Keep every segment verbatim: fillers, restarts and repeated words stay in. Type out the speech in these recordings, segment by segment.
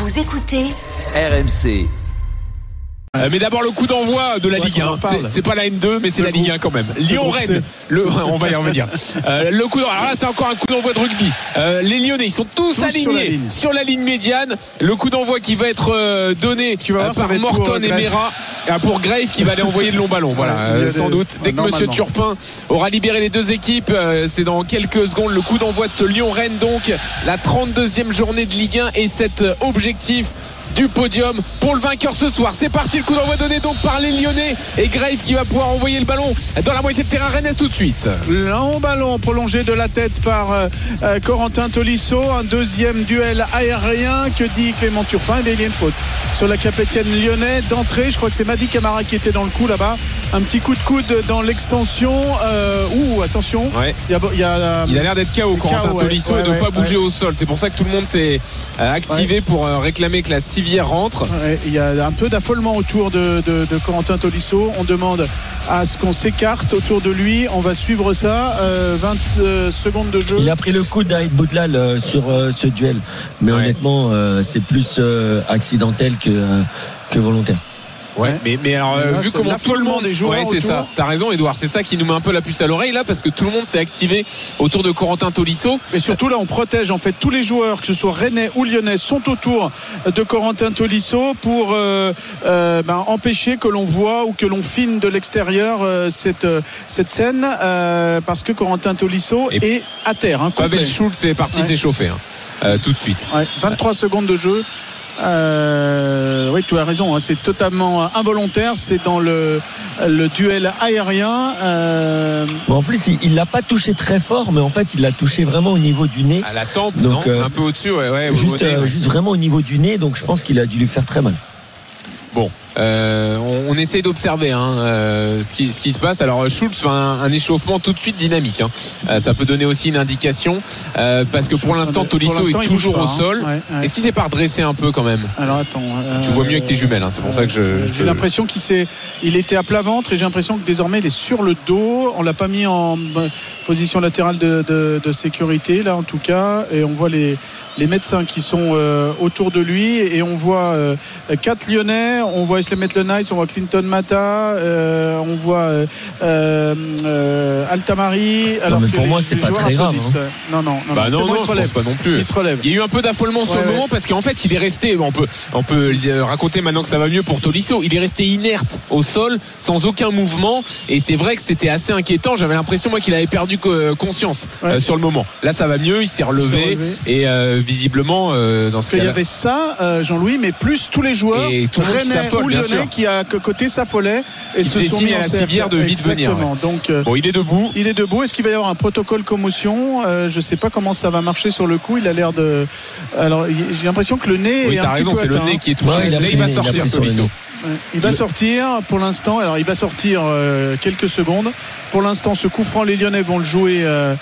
Vous écoutez R M C. Euh, mais d'abord le coup d'envoi de la ouais, Ligue un. C'est, c'est pas la N deux, mais c'est le la Ligue un quand même. Lyon-Rennes. Le, on va y revenir. Euh, le coup d'envoi. Alors là, c'est encore un coup d'envoi de rugby. Euh, les Lyonnais, ils sont tous, tous alignés sur la, sur la ligne médiane. Le coup d'envoi qui va être euh, donné tu vas voir, euh, par Morton et Mera pour Grave qui va aller envoyer le long ballon. Voilà, euh, sans doute. Dès que Monsieur Turpin aura libéré les deux équipes, euh, c'est dans quelques secondes le coup d'envoi de ce Lyon-Rennes. Donc la trente-deuxième journée de Ligue un et cet objectif du podium pour le vainqueur ce soir. C'est parti, le coup d'envoi donné donc par les Lyonnais et Grave qui va pouvoir envoyer le ballon dans la moitié de terrain Rennes tout de suite. Long ballon prolongé de la tête par euh, Corentin Tolisso. Un deuxième duel aérien. Que dit Clément Turpin? Il y a une faute sur la capitaine lyonnais d'entrée. Je crois que c'est Madi Camara qui était dans le coup là-bas. Un petit coup de coude dans l'extension. Euh, ouh, attention. Ouais. Il, y a, il, y a, il a l'air d'être K O Corentin ouais, Tolisso ouais, et de ne ouais, pas bouger ouais. au sol. C'est pour ça que tout le monde s'est euh, activé ouais. pour euh, réclamer que la civière rentre. Ouais, il y a un peu d'affolement autour de, de, de Corentin Tolisso. On demande à ce qu'on s'écarte autour de lui. On va suivre ça. Euh, vingt euh, secondes de jeu. Il a pris le coup d'Aïd Boudlal euh, sur euh, ce duel. Mais ouais. honnêtement, euh, c'est plus euh, accidentel que, euh, que volontaire. Ouais, ouais, mais, mais alors, euh, là, vu comment tout le monde des joueurs ouais, c'est autour. ça. T'as raison, Edouard. C'est ça qui nous met un peu la puce à l'oreille, là, parce que tout le monde s'est activé autour de Corentin Tolisso. Et surtout, là, on protège, en fait, tous les joueurs, que ce soit rennais ou lyonnais, sont autour de Corentin Tolisso pour euh, euh, ben, empêcher que l'on voit ou que l'on filme de l'extérieur euh, cette, cette scène, euh, parce que Corentin Tolisso et est à terre. Hein, Pavel Schultz est parti ouais. s'échauffer hein, euh, tout de suite. Ouais, vingt-trois ouais. secondes de jeu. Euh, oui, tu as raison, hein, c'est totalement involontaire, c'est dans le, le duel aérien. Euh... Bon, en plus, il l'a pas touché très fort, mais en fait, il l'a touché vraiment au niveau du nez. À la tempe, donc, non euh, un peu au-dessus, ouais, ouais. Juste, au nez, euh, ouais. juste vraiment au niveau du nez, donc je pense qu'il a dû lui faire très mal. Bon, euh, on, on essaye d'observer hein, euh, ce, qui, ce qui se passe. Alors Schultz fait un, un échauffement tout de suite dynamique. Hein. Euh, ça peut donner aussi une indication euh, parce que pour l'instant Tolisso pour l'instant, est toujours pas, au sol. Hein. Ouais, ouais. Est-ce qu'il s'est pas redressé un peu quand même? Alors attends. Euh, tu vois mieux avec tes jumelles. Hein, c'est pour euh, ça que je. J'ai je... l'impression qu'il s'est, il était à plat ventre et j'ai l'impression que désormais il est sur le dos. On l'a pas mis en position latérale de, de, de sécurité là en tout cas, et on voit les. les médecins qui sont euh, autour de lui et on voit euh, quatre Lyonnais, on voit Islemet Lenites, on voit Clinton Mata, euh, on voit euh, euh, Altamari. Alors non, mais pour les, moi c'est pas très grave hein. non non non, bah non, non, bon, non il se relève. Pas non plus. Il se relève. Il y a eu un peu d'affolement ouais, sur le ouais. moment parce qu'en fait il est resté, on peut, on peut raconter maintenant que ça va mieux pour Tolisso, il est resté inerte au sol sans aucun mouvement et c'est vrai que c'était assez inquiétant. J'avais l'impression moi qu'il avait perdu conscience ouais. euh, sur le moment. Là ça va mieux, il s'est relevé, il s'est relevé. et euh, visiblement euh, dans ce cas-là. Il y avait ça, euh, Jean-Louis, mais plus tous les joueurs et tout le monde rennais ou lyonnais qui à côté s'affolaient et qui se sont mis à la civière de vite venir. Ouais. Donc euh, bon, il est debout. Il est debout. Est-ce qu'il va y avoir un protocole commotion? euh, Je ne sais pas comment ça va marcher sur le coup. Il a l'air de. Alors j'ai l'impression que le nez oui, est un raison, petit peu c'est atteint. le nez qui est touché. Ouais, il Là, il va sortir Tolisso. Il va sortir pour l'instant. Alors il va sortir euh, quelques secondes. Pour l'instant, ce coup franc, les Lyonnais vont le jouer euh,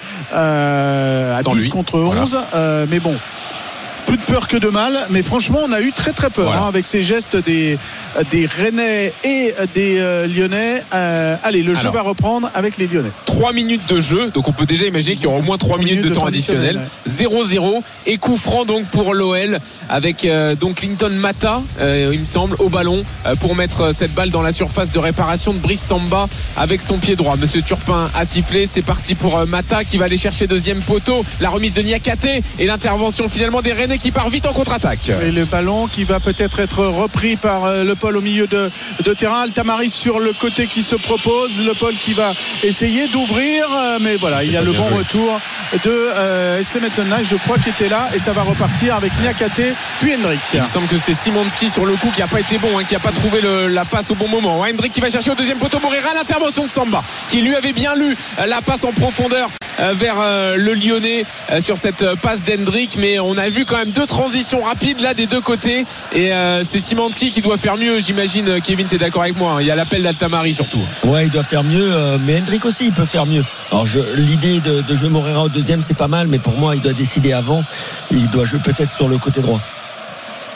euh, à Sans dix lui. contre onze. Voilà. Euh, mais bon. Plus de peur que de mal, mais franchement on a eu très très peur voilà. hein, avec ces gestes des, des Rennais et des euh, Lyonnais. Euh, allez, le jeu Alors, va reprendre avec les Lyonnais. trois minutes de jeu, donc on peut déjà imaginer qu'il y aura au moins trois minutes, minutes de, de temps additionnel. zéro zéro et coup franc donc pour l'O L avec euh, donc Clinton Mata, euh, il me semble, au ballon euh, pour mettre cette balle dans la surface de réparation de Brice Samba avec son pied droit. Monsieur Turpin a sifflé, c'est parti pour euh, Mata qui va aller chercher deuxième poteau, la remise de Niakate et l'intervention finalement des Rennais qui part vite en contre-attaque. Et le ballon qui va peut-être être repris par euh, Le Paul au milieu de, de terrain. Altamari sur le côté qui se propose. Le Paul qui va essayer d'ouvrir, euh, mais voilà, c'est il y a le bon joué. retour de euh, Eslemet Lenites, je crois, qui était là, et ça va repartir avec Niakate puis Hendrick. Il me semble que c'est Simonski sur le coup qui n'a pas été bon, hein, qui n'a pas trouvé le, la passe au bon moment. Hendrick qui va chercher au deuxième poteau. Moreira, l'intervention de Samba qui lui avait bien lu euh, la passe en profondeur euh, vers euh, le Lyonnais euh, sur cette euh, passe d'Hendrick, mais on a vu quand même deux transitions rapides là des deux côtés et euh, c'est Simonski qui doit faire mieux, j'imagine. Kevin, t'es d'accord avec moi hein. Il y a l'appel d'Altamari surtout. Ouais, il doit faire mieux, euh, mais Hendrick aussi il peut faire mieux. Alors je, l'idée de, de jouer Moreira au deuxième c'est pas mal, mais pour moi il doit décider avant, il doit jouer peut-être sur le côté droit.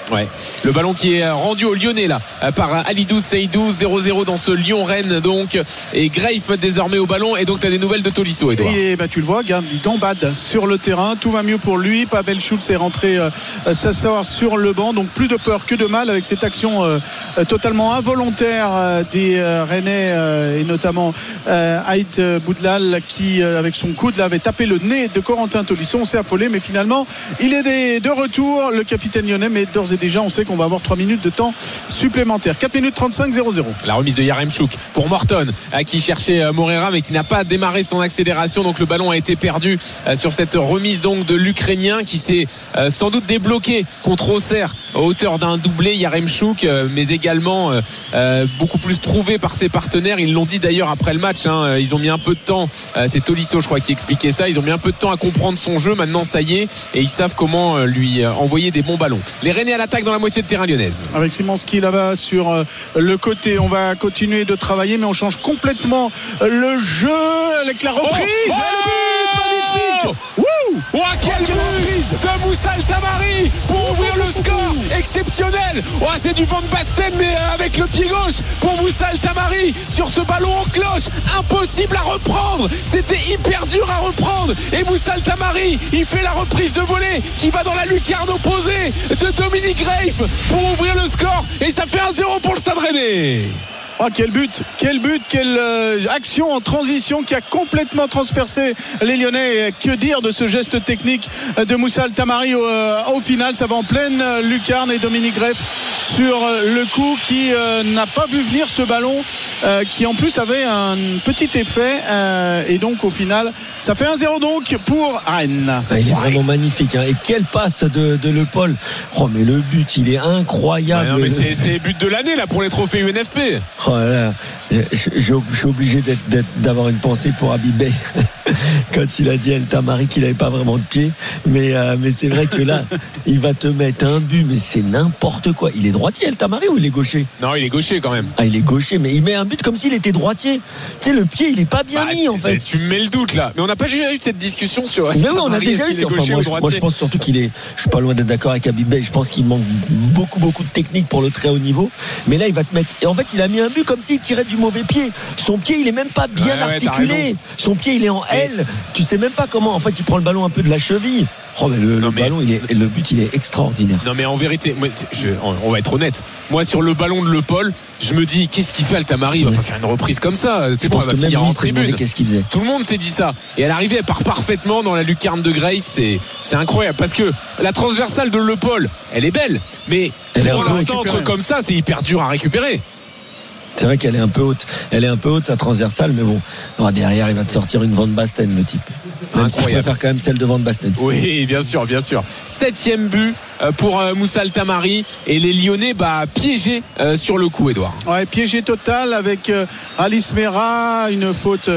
Ouais. Le ballon qui est rendu au Lyonnais là par Alidou Seydou. Zéro zéro dans ce Lyon-Rennes donc, et Greif désormais au ballon. Et donc tu as des nouvelles de Tolisso, Edouard. Et bah, tu le vois, regarde, il gambade sur le terrain, tout va mieux pour lui. Pavel Schulz est rentré euh, s'asseoir sur le banc, donc plus de peur que de mal avec cette action euh, totalement involontaire euh, des euh, Rennais euh, et notamment euh, Ait Boudlal qui euh, avec son coude là avait tapé le nez de Corentin Tolisso. On s'est affolé, mais finalement il est des, de retour, le capitaine lyonnais, mais d'ores et déjà on sait qu'on va avoir trois minutes de temps supplémentaire. Quatre minutes trente-cinq, zéro zéro. La remise de Yaremchuk pour Morton qui cherchait Morera mais qui n'a pas démarré son accélération, donc le ballon a été perdu sur cette remise donc de l'Ukrainien qui s'est sans doute débloqué contre Auxerre à hauteur d'un doublé. Yaremchuk, mais également beaucoup plus trouvé par ses partenaires. Ils l'ont dit d'ailleurs après le match, hein. Ils ont mis un peu de temps, c'est Tolisso je crois qui expliquait ça, ils ont mis un peu de temps à comprendre son jeu. Maintenant ça y est, et ils savent comment lui envoyer des bons ballons. Les Rennais à l'attaque dans la moitié de terrain lyonnaise. Avec Simanski là-bas sur le côté, on va continuer de travailler, mais on change complètement le jeu avec la reprise. Oh, oh, le but magnifique. Wouh, oh, quelle reprise de Moussa El Tamari pour ouvrir le score exceptionnel. Oh, c'est du Van Basten mais avec le pied gauche pour Moussa El Tamari sur ce ballon en cloche, impossible à reprendre, c'était hyper dur à reprendre, et Moussa El Tamari il fait la reprise de volée qui va dans la lucarne opposée de Dominique Greif pour ouvrir le score, et ça fait un zéro pour le Stade Rennais. Oh, quel but, quel but, quelle euh, action en transition qui a complètement transpercé les Lyonnais. Que dire de ce geste technique de Moussa El Tamari au, euh, au final, ça va en pleine euh, lucarne, et Dominique Greif sur euh, le coup qui euh, n'a pas vu venir ce ballon euh, qui en plus avait un petit effet euh, et donc au final ça fait un zéro donc pour Rennes. Ah, il est vraiment magnifique, hein. Et quelle passe de, de Le Paul. Oh mais le but il est incroyable. Ouais, non, mais c'est, c'est le but de l'année là pour les trophées U N F P. Oh là là, je, je, je suis obligé d'être, d'être, d'avoir une pensée pour Habib Bey quand il a dit à El Tamari qu'il n'avait pas vraiment de pied, mais, euh, mais c'est vrai que là il va te mettre un but, mais c'est n'importe quoi. Il est droitier El Tamari ou il est gaucher? Non, il est gaucher quand même. Ah, il est gaucher, mais il met un but comme s'il était droitier. Tu sais, le pied il est pas bien bah, mis en fait. Tu me mets le doute là, mais on n'a pas déjà eu cette discussion sur. Mais oui, on a déjà eu. Enfin, moi, je, moi je pense surtout qu'il est, je suis pas loin d'être d'accord avec Habib Bey, je pense qu'il manque beaucoup beaucoup de technique pour le très haut niveau, mais là il va te mettre, et en fait il a mis un but comme s'il tirait du mauvais pied. Son pied il est même pas bien ouais, articulé, ouais, son pied il est en L, et... tu sais même pas comment, en fait il prend le ballon un peu de la cheville. Oh, mais le, non, le mais... ballon il est, le but il est extraordinaire. Non mais en vérité, moi, je, on va être honnête, moi sur le ballon de Le Paul, je me dis qu'est-ce qu'il fait El Tamari, il ouais. va pas faire une reprise comme ça, c'est bon, elle va finir en tribune. Qu'est-ce qu'il faisait. Tout le monde s'est dit ça, et à l'arrivée elle part parfaitement dans la lucarne de Greif. C'est, c'est incroyable parce que la transversale de Le Paul elle est belle, mais elle pour un centre comme ça c'est hyper dur à récupérer. C'est vrai qu'elle est un peu haute. Elle est un peu haute, sa transversale, mais bon. Alors derrière, il va te sortir une Van Basten, le type. Même si je préfère quand même celle de Van Basten. Oui, bien sûr, bien sûr. Septième but pour Moussa El Tamari, et les Lyonnais bah, piégés sur le coup, Edouard. Ouais, piégé total avec Alice Mera, une faute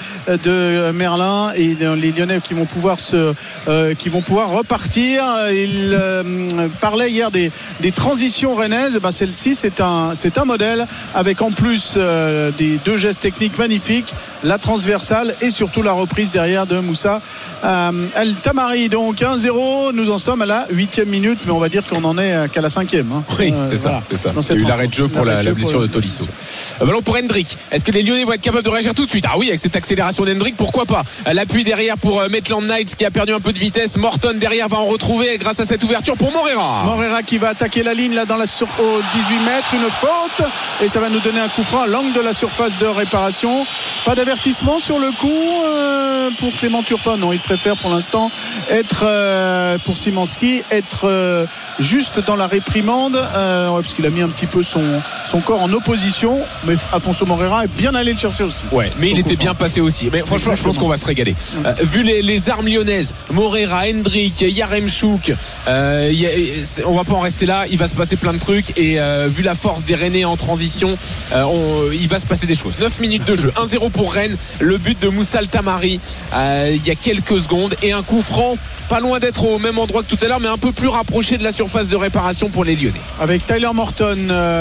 de Merlin, et les Lyonnais qui vont pouvoir se, qui vont pouvoir repartir. Il parlait hier des, des transitions rennaises. Bah, celle-ci, c'est un, c'est un modèle avec en plus euh, des deux gestes techniques magnifiques, la transversale et surtout la reprise derrière de Moussa euh, El Tamari. Donc un zéro, nous en sommes à la huitième minute, mais on va dire qu'on en est qu'à la cinquième, hein. Oui, euh, c'est ça, voilà. c'est ça. Il y a eu l'arrêt de jeu pour la, la blessure pour de Tolisso. Euh, ballon pour Hendrick. Est-ce que les Lyonnais vont être capables de réagir tout de suite? Ah oui, avec cette accélération d'Hendrick, pourquoi pas. L'appui derrière pour euh, Maitland Niles qui a perdu un peu de vitesse. Morton derrière va en retrouver grâce à cette ouverture pour Morera. Morera qui va attaquer la ligne là dans la sur... au dix-huit mètres, une faute, et ça va nous donner un coup franc à l'angle de la surface de réparation. Pas d'avertissement sur le coup euh, pour Clément Turpin. Non, il préfère pour l'instant être euh, pour Simanski être euh, juste dans la réprimande euh, ouais, parce qu'il a mis un petit peu son, son corps en opposition, mais Afonso Morera est bien allé le chercher aussi. Ouais, mais il était bien passé aussi. Mais franchement, exactement. Je pense qu'on va se régaler. Euh, vu les, les armes lyonnaises, Morera, Hendrick, Yaremchuk, euh, y a, on va pas en rester là. Il va se passer plein de trucs, et euh, vu la force des Rennais en transition, euh, on, il va se passer des choses. neuf minutes de jeu, un zéro pour Rennes, le but de Moussa Altamari euh, il y a quelques secondes et un coup franc pas loin d'être au même endroit que tout à l'heure, mais un peu plus rapproché de la surface de réparation pour les Lyonnais. Avec Tyler Morton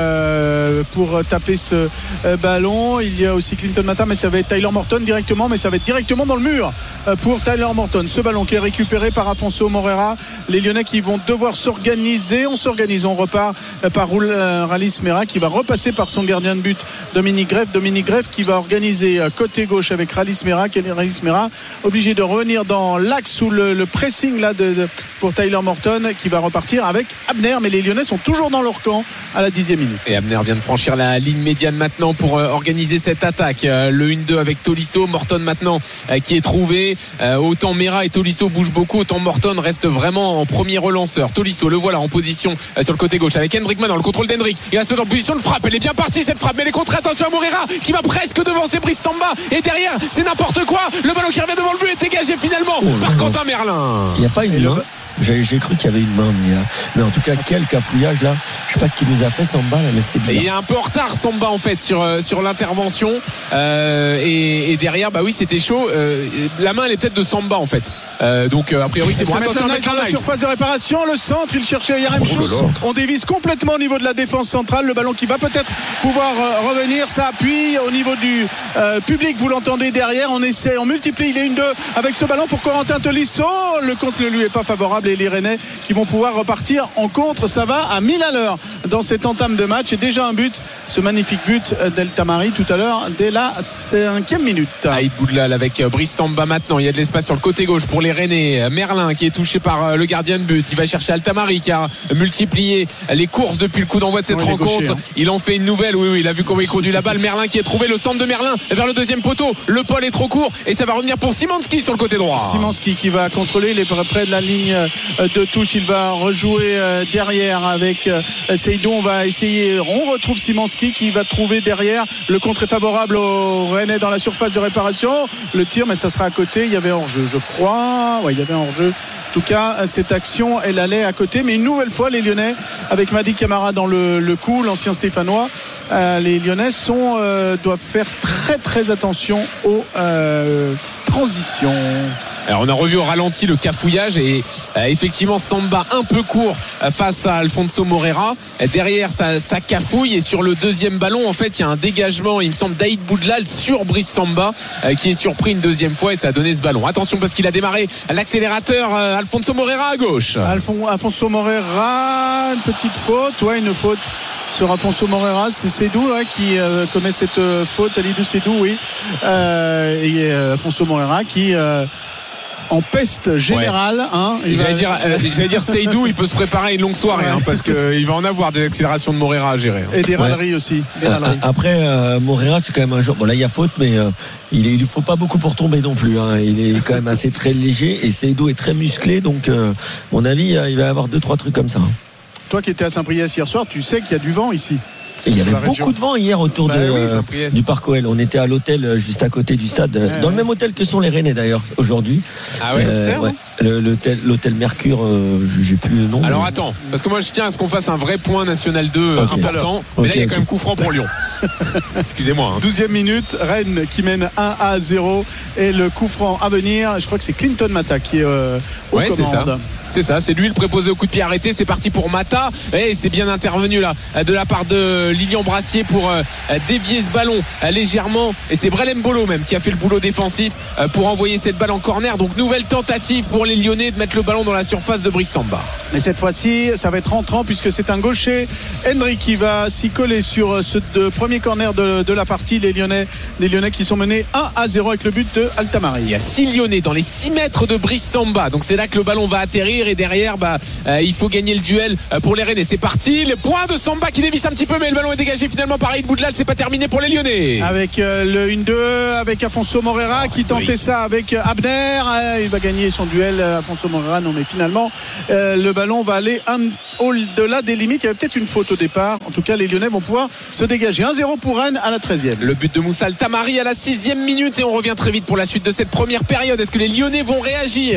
euh, pour taper ce euh, ballon. Il y a aussi Clinton Mata, mais ça va être Tyler Morton directement, mais ça va être directement dans le mur euh, pour Tyler Morton. Ce ballon qui est récupéré par Afonso Moreira. Les Lyonnais qui vont devoir s'organiser. On s'organise, on repart euh, par euh, Ralis Mera qui va repasser par son gardien de but Dominique Greff. Dominique Greff qui va organiser euh, côté gauche avec Ralis Mera. Ralis Mera obligé de revenir dans l'axe sous le, le pressing là de, de, pour Tyler Morton qui va repartir avec Abner, mais les Lyonnais sont toujours dans leur camp à la dixième minute. Et Abner vient de franchir la ligne médiane maintenant pour euh, organiser cette attaque. Euh, le un deux avec Tolisso, Morton maintenant euh, qui est trouvé. Euh, autant Mera et Tolisso bougent beaucoup, autant Morton reste vraiment en premier relanceur. Tolisso, le voilà en position euh, sur le côté gauche avec Hendrick maintenant, le contrôle d'Hendrick. Il va se mettre en position de frappe. Elle est bien partie cette frappe, mais elle est contrée. Attention à Moreira qui va presque devancer Brice Samba. Et derrière, c'est n'importe quoi. Le ballon qui revient devant le but est dégagé finalement oh, par Quentin Merlin. Il n'y a pas une main. J'ai, j'ai cru qu'il y avait une main, mais, mais en tout cas, quel cafouillage là. Je sais pas ce qu'il nous a fait Samba là, mais c'était bizarre. Il est un peu en retard Samba en fait sur, sur l'intervention. Euh, et, et derrière, bah oui, c'était chaud. Euh, la main, elle est peut-être de Samba en fait. Euh, donc, a priori, c'est bon. Attention, dans la surface de réparation, le centre, il cherchait Yarem Chou. On dévisse complètement au niveau de la défense centrale. Le ballon qui va peut-être pouvoir euh, revenir. Ça appuie au niveau du euh, public. Vous l'entendez derrière. On essaie, on multiplie. Il est une deux avec ce ballon pour Corentin Tolisso. Le compte ne lui est pas favorable. Et les Rennais qui vont pouvoir repartir en contre. Ça va à mille à l'heure dans cette entame de match et déjà un but, ce magnifique but d'Altamari tout à l'heure dès la cinquième minute. Aïd Boudlal avec Brice Samba maintenant, il y a de l'espace sur le côté gauche pour les Rennais. Merlin qui est touché par le gardien de but, il va chercher Altamari qui a multiplié les courses depuis le coup d'envoi de cette oui, rencontre gaucher, hein. Il en fait une nouvelle, oui oui, il a vu comment il conduit la balle. Merlin qui est trouvé, le centre de Merlin vers le deuxième poteau, le Paul est trop court et ça va revenir pour Szymanski sur le côté droit. Szymanski qui va contrôler, il est près de la ligne de touche, il va rejouer derrière avec Seydou. On va essayer, on retrouve Szymanski qui va trouver derrière. Le contre est favorable aux Rennais dans la surface de réparation. Le tir, mais ça sera à côté. Il y avait hors-jeu, je crois. Ouais, il y avait hors-jeu. En tout cas, cette action, elle allait à côté. Mais une nouvelle fois, les Lyonnais, avec Madi Camara dans le, le coup, l'ancien Stéphanois, euh, les Lyonnais sont, euh, doivent faire très très attention aux euh, transitions. Alors on a revu au ralenti le cafouillage et euh, effectivement Samba un peu court euh, face à Alfonso Moreira. Euh, derrière ça, ça cafouille et sur le deuxième ballon en fait il y a un dégagement, il me semble, d'Aïd Boudlal sur Brice Samba euh, qui est surpris une deuxième fois et ça a donné ce ballon. Attention parce qu'il a démarré l'accélérateur euh, Alfonso Moreira à gauche. Alfon, Alfonso Moreira, une petite faute, ouais une faute sur Alfonso Moreira, c'est Seydou ouais, qui euh, commet cette euh, faute, Alidou Seydou oui euh, et euh, Alfonso Moreira qui euh, en peste générale ouais. hein, j'allais, va... dire, euh, j'allais dire Seydou il peut se préparer à une longue soirée ouais. hein, parce qu'il va en avoir des accélérations de Moreira à gérer hein. Et des râleries ouais. aussi des râleries. Après euh, Moreira c'est quand même un joueur, bon là il y a faute mais euh, il ne lui faut pas beaucoup pour tomber non plus hein. Il est quand même assez très léger et Seydou est très musclé donc euh, à mon avis euh, il va y avoir deux trois trucs comme ça hein. Toi qui étais à Saint-Priest hier soir tu sais qu'il y a du vent ici. Et il y avait beaucoup région. de vent hier autour bah de, oui, euh, du Parc O L. On était à l'hôtel juste à côté du stade, ouais, dans ouais. le même hôtel que sont les Rennais d'ailleurs aujourd'hui. Ah ouais, euh, ouais. Le, l'hôtel, l'hôtel Mercure, euh, j'ai plus le nom. Alors mais... attends, parce que moi je tiens à ce qu'on fasse un vrai point National deux okay. important. Mais okay, là il y a okay. quand même coup franc pour Lyon. Excusez-moi. Hein. douzième minute, Rennes qui mène un à zéro et le coup franc à venir. Je crois que c'est Clinton Mata qui est euh, aux ouais, commandes. C'est ça. C'est ça, c'est lui le préposé au coup de pied arrêté. C'est parti pour Mata. Et c'est bien intervenu là de la part de Lilian Brassier pour euh, dévier ce ballon euh, légèrement. Et c'est Brelem Bolo même qui a fait le boulot défensif euh, pour envoyer cette balle en corner. Donc nouvelle tentative pour les Lyonnais de mettre le ballon dans la surface de Brice Samba. Et cette fois-ci, ça va être rentrant puisque c'est un gaucher, Hendrick, qui va s'y coller sur ce de premier corner de, de la partie. Les Lyonnais, les Lyonnais qui sont menés un à zéro avec le but de Altamari. Il y a six Lyonnais dans les six mètres de Brice Samba. Donc c'est là que le ballon va atterrir. Et derrière bah, euh, il faut gagner le duel pour les Rennais. C'est parti, le point de Samba qui dévisse un petit peu mais le ballon est dégagé finalement par Aïd Boudlal. C'est pas terminé pour les Lyonnais avec euh, le un deux avec Afonso Moreira oh, qui tentait oui. ça avec Abner. euh, il va gagner son duel Afonso Moreira. Non mais finalement euh, le ballon va aller un, au-delà des limites. Il y avait peut-être une faute au départ. En tout cas les Lyonnais vont pouvoir se dégager. un zéro pour Rennes à la treizième. Le but de Moussa Altamari à la sixième minute et on revient très vite pour la suite de cette première période. Est-ce que les Lyonnais vont réagir?